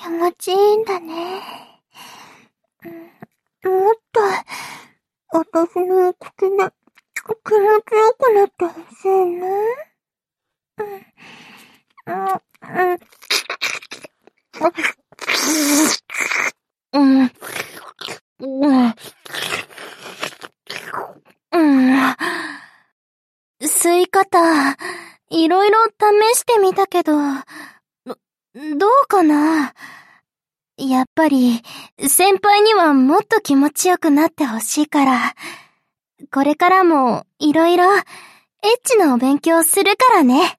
気持ちいいんだね。もっと、私の口が気持ちよくなってほしいな。吸い方、いろいろ試してみたけど、どうかな？やっぱり、先輩にはもっと気持ちよくなってほしいから、これからもいろいろエッチなお勉強するからね。